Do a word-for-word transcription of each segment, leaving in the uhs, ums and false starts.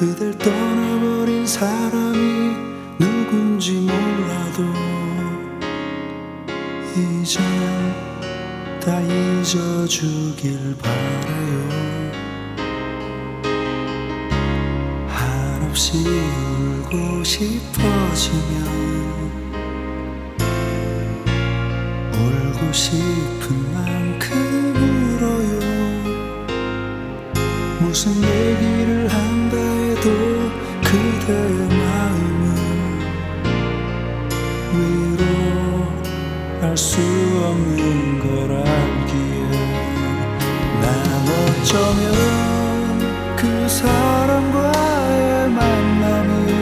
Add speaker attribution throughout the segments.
Speaker 1: 그댈 떠나버린 사람이 누군지 몰라도 이젠 다 잊어주길 바라요. 한없이 울고 싶어지면 울고 싶은 만큼 울어요. 무슨 얘기를 한다 해도 그대의 마음은 위로할 수 없는 걸 알기에 난 어쩌면 그 사람과의 만남이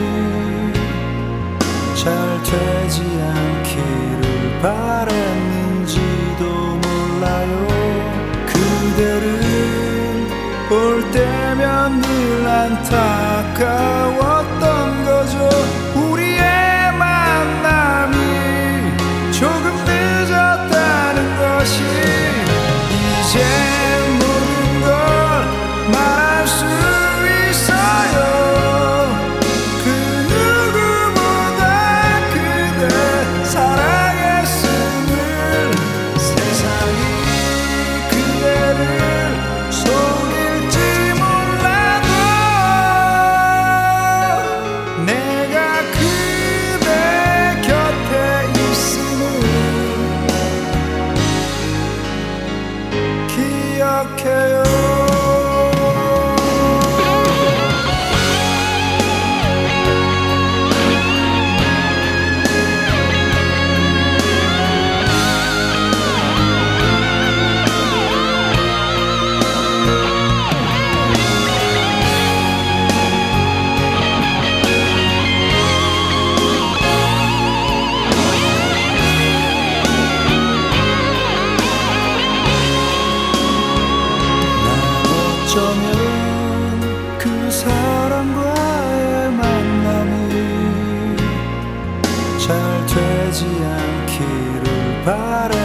Speaker 1: 잘 되지 않기를 바랬는지도 몰라요. 그대를 볼 때면 늘 안타까웠던 거죠. 우리의 만남이 조금 늦었다는 것이 이제 모든 걸 말할 수 있어요. 그 누구보다 그대 사랑했음을 세상이 그대를 속일지 몰라도 내가 그대 곁에 있음을 기억해요. 어쩌면 그 사람과의 만남이 잘 되지 않기를 바래.